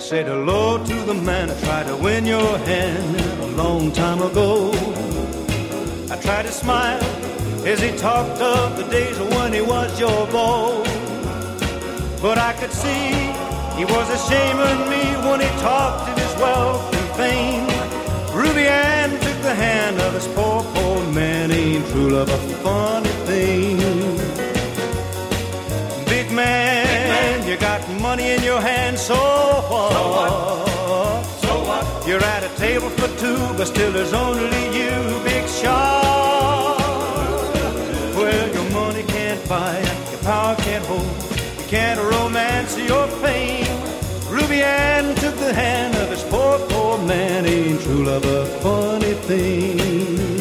said hello to the man I tried to win your hand a long time ago. I tried to smile as he talked of the days when he was your beau. But I could see he was ashamed of me when he talked of his wealth and fame. Ruby Ann took the hand of this poor, poor man. Ain't true love a funny thing? Big man, you got money in your hand, so what? So what? You're at a table for two, but still there's only you, big shot. Well, your money can't buy, your power can't hold, you can't romance your fame. Ruby Ann took the hand of this poor, poor man. Ain't true love a funny thing?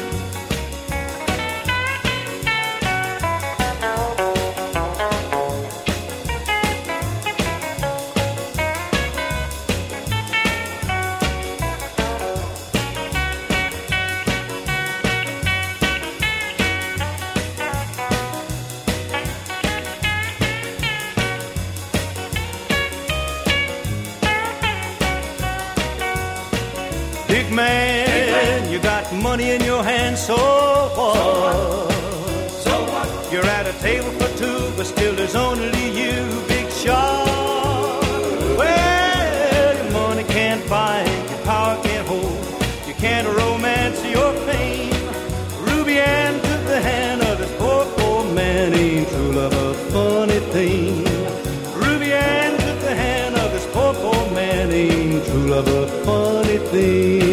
Big man, you got money in your hand, so what? So what? You're at a table for two, but still there's only you, big shot. Well, your money can't buy, your power can't hold, you can't romance your fame. Ruby Ann took the hand of this poor, poor man. Ain't true love a funny thing? Ruby Ann took the hand of this poor, poor man. Ain't true love a funny thing?